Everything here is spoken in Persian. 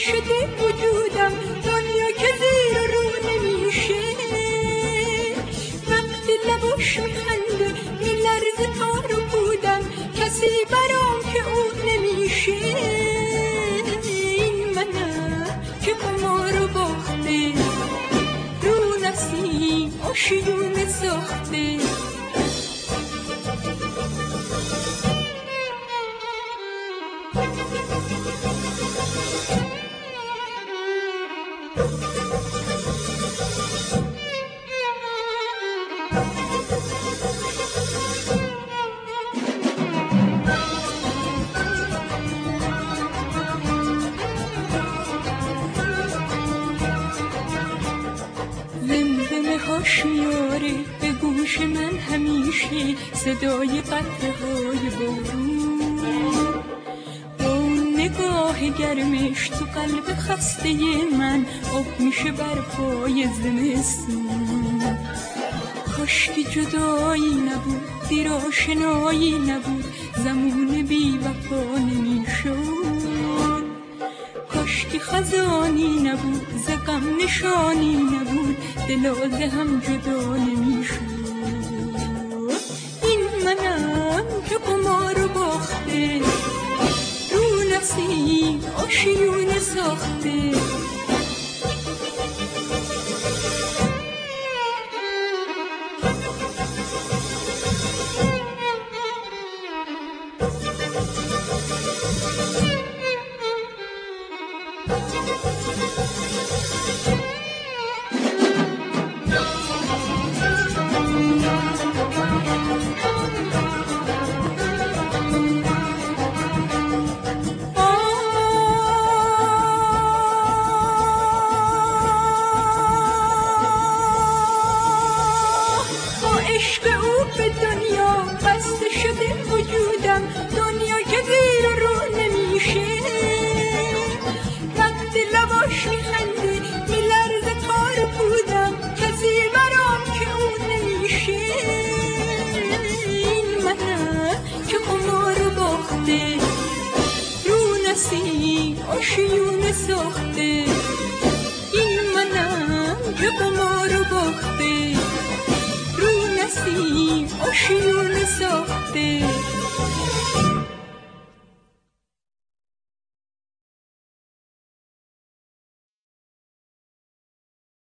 شده وجودم، دنیا که زیر و رو نمیشه. وقتی لباش میخنده میلرزه تار و بودم، کسی برام که اون نمیشه. این منم که قمارو باخته، رو نسیم آشیونه ساخته. زمزمه هاش میاره به گوش من همیشه صدای قطره های بارون. با اون نگاه گرمش تو قلب خسته من آب میشه بر پای زمستون. کاش که جدایی نبود، دیر آشنایی نبود، زمون بی وفا نمیشد. کاش که خزانی نبود، ز غم نشانی نبود، دلاله هم جدا نمیشد. این منم که قمارو باخته، رو نسیم آشیونه ساخته. عشق او به دنیا بسته شده وجودم، دنیا که زیر و رو نمیشه. وقتی لباش میخنده میلرزه تار بودم، کسی برام که اون نمیشه. این منم که قمارو باخته، رو نسیم آشیونه ساخته. این منم که قمارو باخته، رو نسیم آشیونه ساخته.